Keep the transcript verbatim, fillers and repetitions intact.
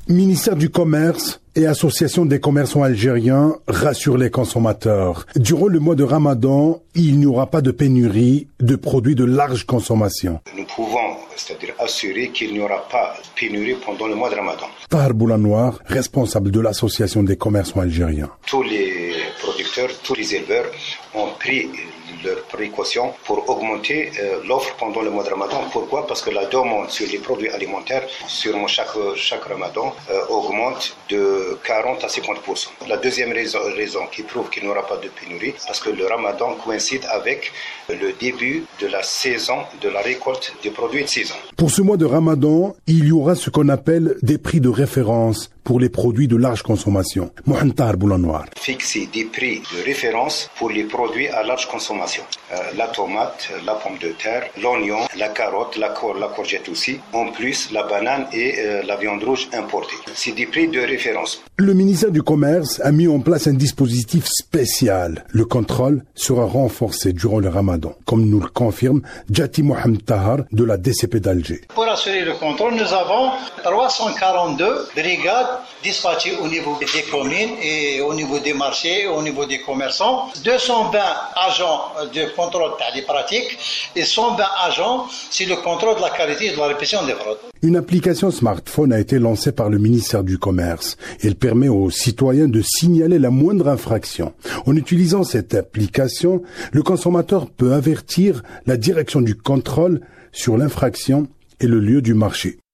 Ministère du Commerce et Association des commerçants algériens rassurent les consommateurs. Durant le mois de Ramadan, il n'y aura pas de pénurie de produits de large consommation. Nous pouvons, c'est-à-dire assurer qu'il n'y aura pas de pénurie pendant le mois de Ramadan. Tahar Boulanoir, responsable de l'Association des commerçants algériens. Tous les producteurs, tous les éleveurs ont pris leurs précautions pour augmenter euh, l'offre pendant le mois de Ramadan. Pourquoi? Parce que la demande sur les produits alimentaires sur chaque, chaque Ramadan euh, augmente de quarante à cinquante pour cent. La deuxième raison, raison qui prouve qu'il n'y aura pas de pénurie, parce que le Ramadan coïncide avec le début de la saison, de la récolte des produits de saison. Pour ce mois de Ramadan, il y aura ce qu'on appelle des prix de référence pour les produits de large consommation. Mohamed Tahar Boulanoir. Fixer des prix de référence pour les produits à large consommation. Euh, la tomate, la pomme de terre, l'oignon, la carotte, la, cor- la courgette aussi. En plus, la banane et euh, la viande rouge importée. C'est des prix de référence. Le ministère du Commerce a mis en place un dispositif spécial. Le contrôle sera renforcé durant le Ramadan, comme nous le confirme Djati Mohamed Tahar de la D C P d'Alger. Pour assurer le contrôle, nous avons trois cent quarante-deux brigades dispatchées au niveau des communes et au niveau des marchés, au niveau des commerçants, deux cent vingt agents de contrôle des pratiques et cent vingt agents sur le contrôle de la qualité et de la répression des fraudes. Une application smartphone a été lancée par le ministère du Commerce. Elle permet aux citoyens de signaler la moindre infraction. En utilisant cette application, le consommateur peut avertir la direction du contrôle sur l'infraction et le lieu du marché.